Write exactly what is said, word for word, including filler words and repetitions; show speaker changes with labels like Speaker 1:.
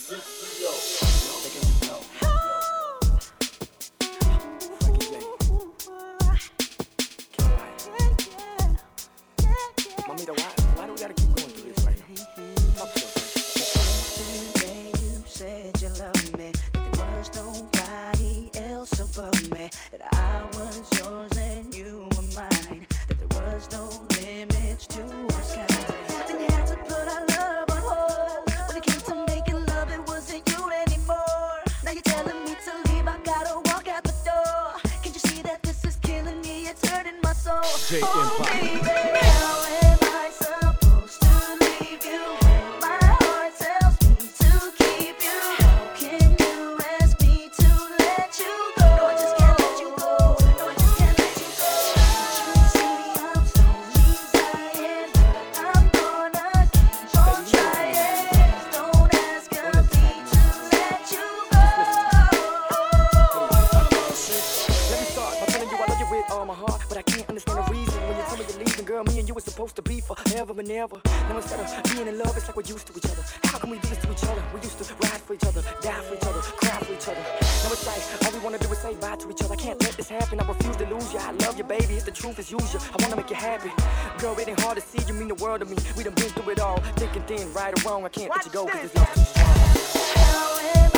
Speaker 1: Mamita, why, why do we gotta keep going through this right now? Talk to us.
Speaker 2: Yesterday you said you loved me, that there was nobody else above me, that I was yours and you were mine, that there was no limits to our sky. Then you had to put our love on hold. When it came to making love, it wasn't you anymore. Now you're telling me to leave, I gotta walk out the door. Can't you see that this is killing me? It's hurting my soul.
Speaker 3: J
Speaker 2: Oh,
Speaker 3: Empire.
Speaker 2: baby, how am I supposed to leave you when my heart tells me to keep you? How can you ask me to let you go? No, I just can't let you go. No, I just can't let you go. You see, I'm slowly dying, but I'm gonna keep on trying. Don't ask of me to let you go.
Speaker 1: Let me start by telling you I love you with all my heart, but I can't understand the reason when you tell me you're leaving, girl. Me and you were supposed to be forever and ever. Now instead of being in love, it's like we're used to each other. How can we do this to each other? We used to ride for each other, die for each other, cry for each other. Now it's like all we wanna do is say bye to each other. I can't let this happen. I refuse to lose you. I love you, baby. If the truth is use you, I wanna make you happy. Girl, it ain't hard to see. You mean the world to me. We done been through it all. Thinking thin, right or wrong. I can't let you go 'cause this love's too strong.
Speaker 2: How am